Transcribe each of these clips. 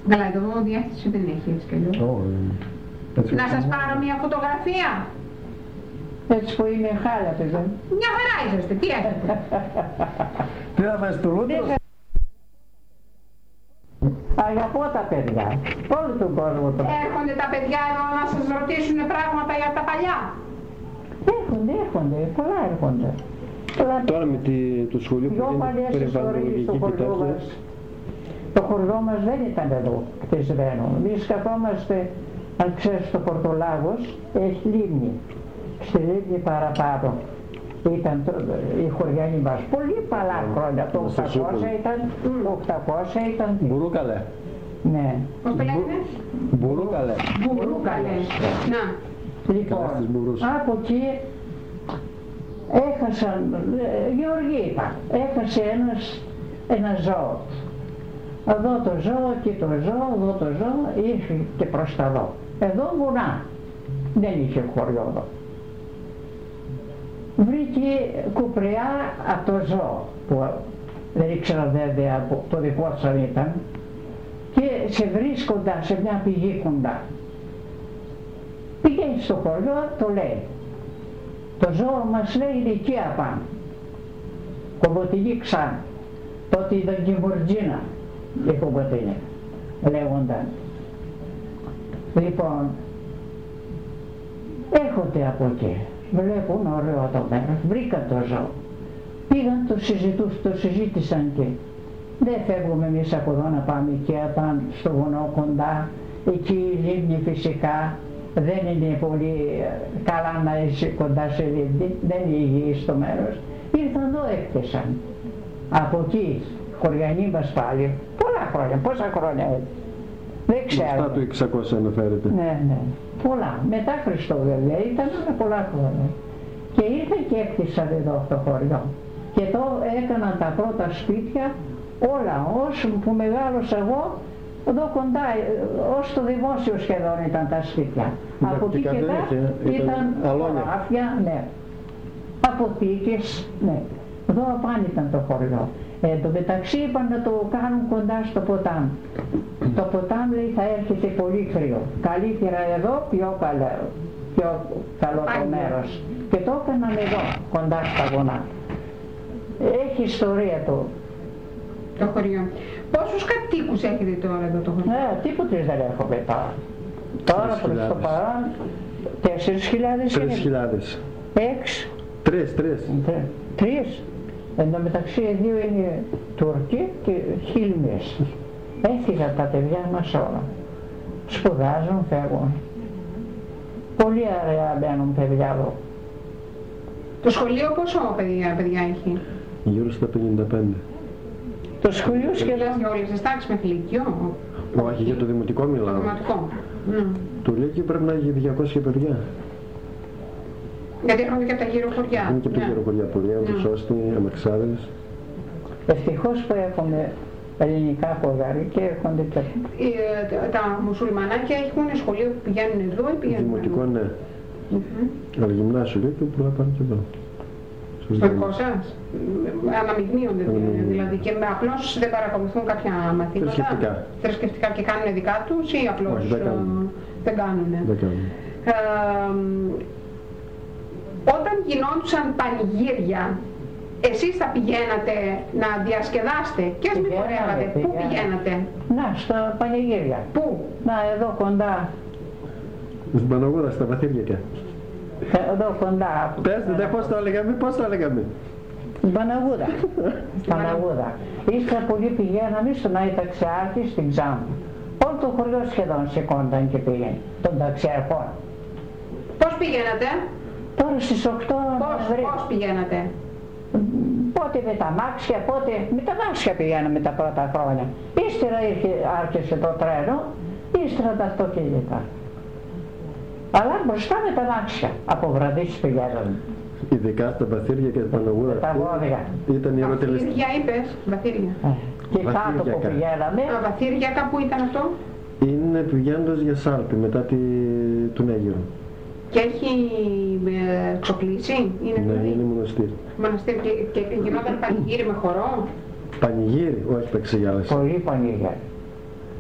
Καλά, εδώ διεύθυνση δεν έχει έτσι κι αλλιώς. Να σας πάρω μια φωτογραφία. Έτσι που είμαι χάλια, παιδί. Μια χαρά είσαστε, τι έχετε. Τι θα βάζεις το λούτρο. Αγαπώ τα παιδιά. Όλο τον κόσμο το. Έρχονται τα παιδιά εδώ να σας ρωτήσουν πράγματα για τα παλιά. Έρχονται, πολλά έρχονται. Τώρα με το σχολείο που είναι περιβαλλοντολογική κοιτάξτε. Το χωριό μας δεν ήταν εδώ κτισμένο. Εμείς καθόμαστε, αν ξέρεις, το Πορτολάγος έχει λίμνη. Στη λίμνη παραπάνω ήταν οι χωριανοί μας. Πολύ παλά χρόνια. Το 800 ήταν. Μπουρούκαλε. Ναι. Πώς το λέτε? Μπουρούκαλε. Μπουρούκαλε. Να. Λοιπόν, από εκεί έχασαν, Γεωργοί είπα, έχασε ένα ζώο. Εδώ το ζώο, εκεί το ζώο, εδώ το ζώο, ήρθε και προς τα δω. Εδώ βουνά, δεν είχε χωριό εδώ. Βρήκε κουπριά από το ζώο, που δεν ήξερα βέβαια το δικό σας ήταν, και σε βρίσκοντα σε μια πηγή κοντά. Πηγαίνει στο χωριό, το λέει. Το ζώο μας λέει ηλικία πάνω. Κομποτηγή ξανά. Τότε ήταν και η Μουρτζίνα η κομποτίνη, λέγονταν. Λοιπόν, έρχονται από εκεί. Βλέπουν ωραίο το μέρος, βρήκαν το ζώο. Πήγαν, το συζήτησαν και δεν φεύγουμε εμείς από εδώ να πάμε εκεί, πάνω στο βουνό κοντά, εκεί η λίμνη φυσικά δεν είναι πολύ καλά να είσαι κοντά σε λίμνη, δεν είναι υγιής το μέρος. Ήρθαν εδώ, έκτισαν. Από εκεί, χωριανοί μας πάλι, πολλά χρόνια, πόσα χρόνια έτσι. Δεν ξέρω. Αυτά του 600 αναφέρεται. Ναι. Πολλά. Μετά Χριστό βέβαια ήταν πολλά χρόνια. Και ήρθαν και έκτισαν εδώ το χωριό. Και εδώ έκαναν τα πρώτα σπίτια, όλα, όσο που μεγάλωσα εγώ, εδώ κοντά, ως το δημόσιο σχεδόν ήταν τα σπίτια. Από εκεί και μετά ήταν χωράφια, ναι. Αποθήκες, ναι. Εδώ απάνω ήταν το χωριό. Εν τω μεταξύ είπαν να το κάνουν κοντά στο ποτάμι. Το ποτάμι λέει θα έρχεται πολύ κρύο. Καλύτερα εδώ, πιο καλό το μέρος. Και το έκαναν εδώ, κοντά στα βουνά. Έχει ιστορία το χωριό. Πόσους κατοίκους έχετε τώρα εδώ το χωριό? Τίποτε δεν έχουμε τώρα. Τώρα προς το παρόν 4.000 είναι. 3.000. 6. 3. Εν τω μεταξύ δύο είναι Τούρκοι και Χίλμιες. Έφυγαν τα παιδιά μας όλα. Σπουδάζουν, φεύγουν. Πολύ αραιά μπαίνουν παιδιά εδώ. Το σχολείο πόσο παιδιά έχει? Γύρω στα 55. Το σχολείο σχεδόν... Για όλες τις τάξεις μέχρι λυκειό? Όχι, για το δημοτικό μιλάω. Δημοτικό. Το λύκειο πρέπει να έχει 200 παιδιά. Γιατί έρχονται και από τα γύρω χωριά. Είναι και από τα γύρω χωριά, Πορεία, Μπουσώστη, Αμαξάδες. Ευτυχώς που έχουμε ελληνικά χωγάρι και έρχονται και... Τα μουσουλμανάκια έχουν σχολείο που πηγαίνουν εδώ ή πηγαίνουν? Δημοτικό, ναι. Αλλά γυμνάσιο λύκειο πρέπει να πάνε και εδώ. Στο δικό σας? Αναμειγνύονται δηλαδή και απλώς δεν παρακολουθούν κάποια μαθήματα? Θρησκευτικά και κάνουν δικά τους ή απλώς δεν κάνουν? Όταν γινόντουσαν πανηγύρια, εσείς θα πηγαίνατε να διασκεδάσετε και ας μην χορεύατε? Πού πηγαίνατε? Να, στα πανηγύρια. Πού? Να, εδώ κοντά. Στην Παναγούδα, στα Βαθύριακα. Εδώ κοντά. Πέστε, πώς το έλεγαμε. Στην Παναγούδα. Παναγούδα. Ύστερα πολύ πηγαίναμε στον Άη Ταξιάρχη στην Ξάμπου. Όλο το χωριό σχεδόν σηκώνταν και πήγαινε, των ταξιαρχών. Πώς πηγαίνατε? Τώρα στις 8 Πώς πηγαίνατε? Πότε με τα μάξια, πότε με τα μάξια πηγαίναμε τα πρώτα χρόνια. Ύστερα άρχισε το τρένο, ύστερα τα αυτοκίνητα. Αλλά μπροστά με τα μάξια, από βραδύς πηγαίναμε. Ειδικά στα Βαθύρια και τα Παναγούδα. Τα βόδια. Ήταν η ερωτελεστική. Βαθύρια είπες, Βαθύρια. Και κάτω που πηγαίναμε. Βαθύρια κάπου ήταν αυτό? Είναι πηγαίνοντας για Σάλπη, μετά τον Αίγυρο. Και έχει ξοκλήσει? Ναι, είναι μοναστήρι. Μοναστήρι και γινόταν πανηγύρι με χορό? Πανηγύρι, όχι τα ξεγιάλες. Πολύ πανηγύρι.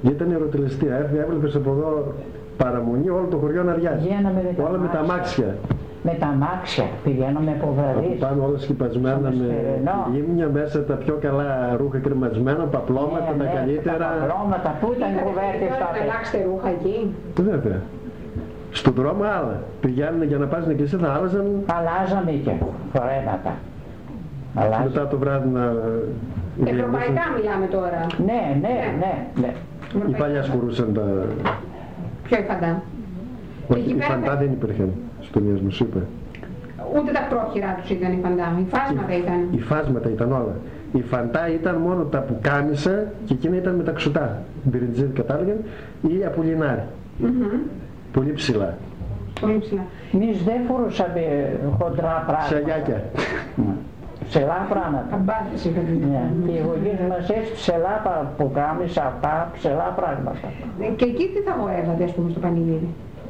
Ήταν ερωτηλεστία, έβλεπες από εδώ παραμονή όλο το χωριό να αδειάζει. Όλα με τα αμάξια. Με τα αμάξια, πηγαίναμε από βραδείς. Από πάνω όλα σκυπασμένα με λίμνια, μέσα τα πιο καλά ρούχα κρεμασμένα, παπλώματα, τα καλύτερα. Τα παπλώματα, πού ήταν οι κουβέρτες τότε. Αλλάξτε ρούχα εκεί. Βέβαια. Στον δρόμο άλλα. Πηγαίνουν για να πας στην εκκλησία, θα άλλαζαν. Αλλάζαμε και φορέματα. Μετά το βράδυ να... Ευρωπαϊκά μιλάμε τώρα. Ναι. Οι παλιάς χωρούσαν τα... Ποιο η φαντά. Οι φαντά δεν υπήρχαν στο μοιασμό, σου είπα. Ούτε τα πρόχειρά τους ήταν οι φαντά, οι φάσματα ήταν. Οι φάσματα ήταν όλα. Η φαντά ήταν μόνο τα πουκάμισα και εκείνα ήταν με τα ξωτά. Μπιριτζίδι κατάλεγαν ή απολινάρι. Πολύ ψηλά. Πολύ ψηλά. Εμείς δεν φορούσαμε χοντρά πράγματα. Σαγιάκια. Ψηλά πράγματα. Αμπάθηση είχατε. Και οι γονείς μας έτσι ψηλά πουκάμισα, αυτά ψηλά πράγματα. Και εκεί τι θα αγορεύατε, ας πούμε, στο πανηγύρι.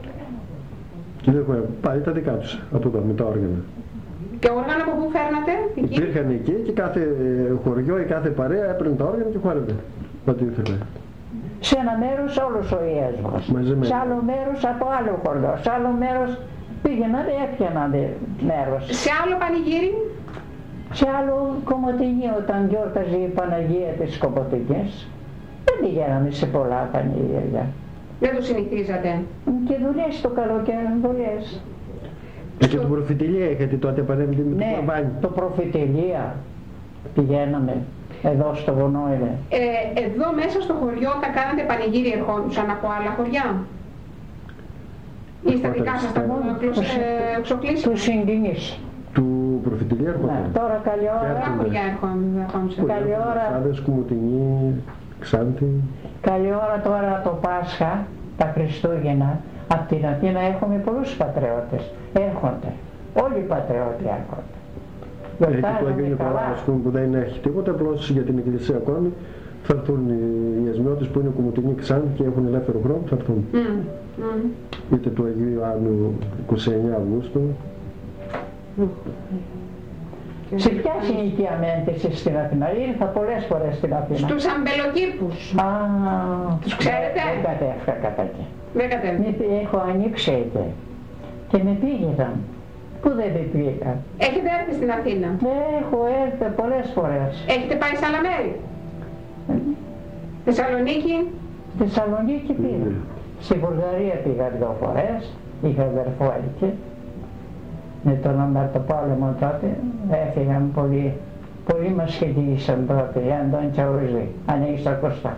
Πάλι τα δικά τους, από εδώ, με τα όργανα. Και όργανα από πού φέρνατε, εκεί. Υπήρχαν εκεί και κάθε χωριό ή κάθε παρέα έπαιρνε τα όργανα και χόρευε. Ό,τι ήθελε. Σε ένα μέρος όλος ο Ιέσβος. Σε άλλο μέρος από άλλο χωριό. Σε άλλο μέρος πήγαινατε, έπιανατε μέρος. Σε άλλο πανηγύρι. Σε άλλο Κομοτηνή, όταν γιόρταζε η Παναγία της Κομοτηνής, δεν πηγαίναμε σε πολλά πανηγύρια. Δεν το συνηθίζατε. Και δουλειές το καλοκαίρι, δουλειές. Και την προφητηλία είχατε τότε παρέμβει με το κορμπάνι. Το προφητηλία πηγαίναμε. Εδώ στο βουνό είναι. Εδώ μέσα στο χωριό όταν κάνατε πανηγύρι ερχόντουσαν από άλλα χωριά. Ή στα δικά σας τα εξοκλήσια. Του συγγενείς. Του προφητηλία ερχόντουσαν. Τώρα καλή ώρα. Πολλά χωριά ερχόντουσαν. Καλή ώρα. Ξάδες, Κομοτηνή, Ξάνθη. Καλή ώρα τώρα το Πάσχα, τα Χριστούγεννα. Από την Αθήνα έχουμε πολλούς πατριώτες. Έρχονται. Όλοι οι πατριώτες έρχονται. Έχει το Αγίου Νικολάου, ας πούμε, που δεν έχει τίποτα, απλώς για την εκκλησία ακόμη θα έρθουν οι Ιασμιώτες που είναι Κομοτηνή Ξάνθη και έχουν ελεύθερο χρόνο, θα έρθουν. Είτε του Αγίου Ιωάννου 29 Αυγούστου. Σε ποια συνοικία μένετε εσείς στην Αθήνα? Ήρθα πολλές φορές στην Αθήνα. Στους αμπελοκήπους. Τους ξέρετε? Δεν κατέφερα κατά εκεί. Δεν κατέφερα. Έχω ανοίξει εκεί και με πήγαιναν. Πού δεν με πήγαν. Έχετε έρθει στην Αθήνα? Έχω έρθει πολλές φορές. Έχετε πάει σε άλλα μέρη? Θεσσαλονίκη? Θεσσαλονίκη πήγα. Στη Βουλγαρία πήγα 2 φορές. Είχα αδερφό εκεί. Με τον Αμαρτοπόλεμο τότε έφυγαν πολλοί. Πολλοί μας σχεδίσαν τότε. Αντών Τσαουζή. Αν έχεις ακουστά.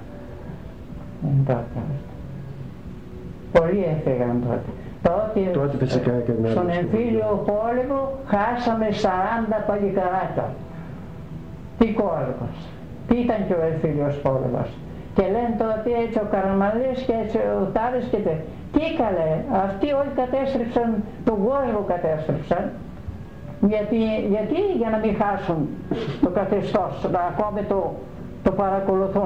Πολλοί έφυγαν τότε. Τότε φυσικά έκανε. Στον εμφύλιο πόλεμο χάσαμε 40 παλικαράκια. Τι κόσμος. Τι ήταν και ο εμφύλιος πόλεμος. Και λένε τότε έτσι ο Καραμανλής και έτσι ο Τάρης και τέτοια. Τι καλέ, αυτοί όλοι κατέστρεψαν, τον κόσμο κατέστρεψαν. Γιατί για να μην χάσουν το καθεστώς, ακόμα το παρακολουθούν.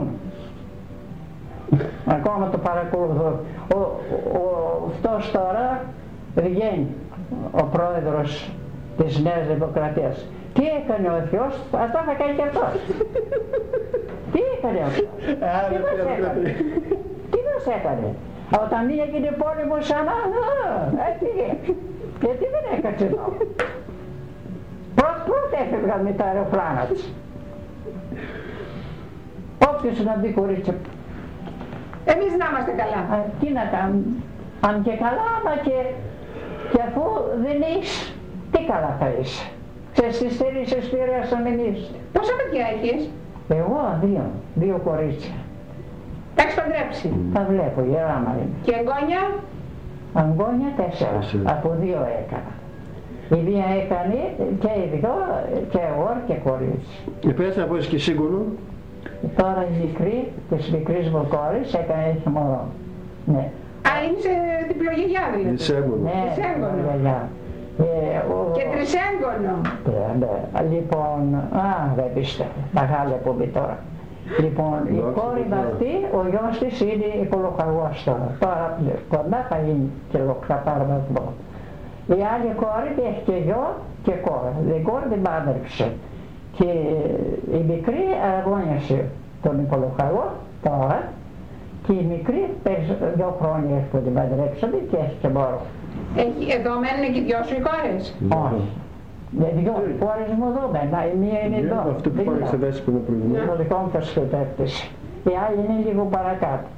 Ακόμα το παρακολουθούν. Αυτός τώρα βγαίνει ο πρόεδρος της Νέας Δημοκρατίας. Τι έκανε ο Θεός, αυτό θα κάνει και αυτός. Τι έκανε αυτός. Τι μας έκανε. Όταν έγινε πόλεμος ξανά, έφυγε. Γιατί δεν έκατσε εδώ. Πρώτα έφευγαν με τα αεροπλάνα τους. Όποιος να μπει κορίτσια. Εμείς να είμαστε καλά. Τι να κάνουμε. Αν και καλά, άμα και αφού δεν είσαι, τι καλά θα είσαι. Ξέρεις τι στήριξες στήριξαν εμείς. Πόσα παιδιά έχεις? Εγώ 2 κορίτσια. Τα έχεις παντρέψει? Τα βλέπω, γεράμα είναι. Και εγγόνια? Εγγόνια 4, από 2 έκανα. Η μία έκανε και οι 2 και εγώ και κορίτσι. Πες να πω και σύγκονο. Τώρα η μικρή, της μικρής μου κόρης έχει μωρό. Ναι. Α, είσαι διπλογιαγιά δηλαδή. Δυσέγγωνο. Ναι, διπλογιαγιά. Και τρισέγγωνο. Ναι. Λοιπόν, δεν πιστεύω. Μεγάλη εκπομπή τώρα. Λοιπόν, η κόρη αυτή, ο γιος της είναι υπολογαγός τώρα. Τώρα κοντά θα γίνει και θα πάρουμε αυτό. Η άλλη κόρη έχει και γιο και κόρη. Η κόρη την πάντρεψε. Και η μικρή αγώνιασε τον υπολογαγό τώρα Και η μικρή 2 χρόνια που την παντρέψαμε και έχει και μωρό. Εδώ μένουν και οι δυο σου οι κόρες? Όχι. Οι δυο κόρες μου εδώ μένουν, η μία είναι εδώ. Αυτό που πάνε σε δέση που είναι προηγούμενο. Το δικό μου το σκοτέφτησε. Η άλλη είναι λίγο παρακάτω.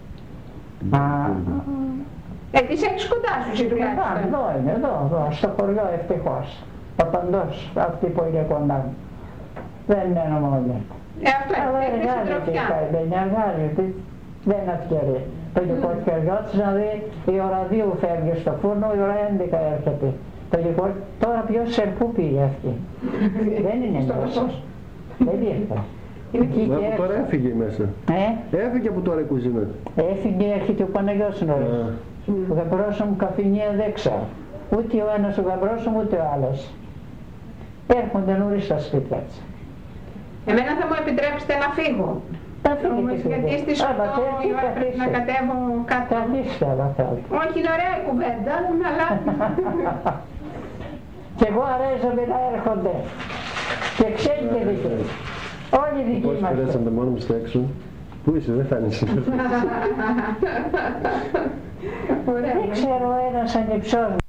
Τις έχεις κοντά σου εσύ τουλάχιστον? Εδώ είναι, εδώ, στο χωριό ευτυχώς. Παπαντός, αυτή που είναι κοντά μου. Δεν μένω μόνη. Αλλά εργάζεται η καημένη, εργάζεται. Δεν ευκαιρεί. Το νοικοκυριό της να δει η ώρα 2 φεύγει στο φούρνο, η ώρα 11 έρχεται. Τώρα ποιος σε πού πήγε αυτή? Δεν είναι μέσα. Δεν ήρθε. Από τώρα έφυγε μέσα. Έφυγε από τώρα η κουζίνα. Έφυγε, έρχεται ο Παναγιώτης νωρίς. Ο γαμπρός μου καφενεία δεν ξέρω. Ούτε ο ένας ο γαμπρός μου ούτε ο άλλος. Έρχονται νωρίς στα σπίτια της. Εμένα θα μου επιτρέψετε να φύγω? Όμως γιατί στις 8 η ώρα πρέπει να κατέβω κάτω. Καθίστε αλλά θέλετε. Όχι, είναι ωραία η κουβέντα, αλλά... Κι εγώ αρέζομαι να έρχονται. Και ξέρετε δίκαιο. Όλοι οι δικοί μας. Πώς περάσαμε μόνο μου στο έξω. Πού είσαι, δεν φτάνεις. Δεν ξέρω ένας ανυψός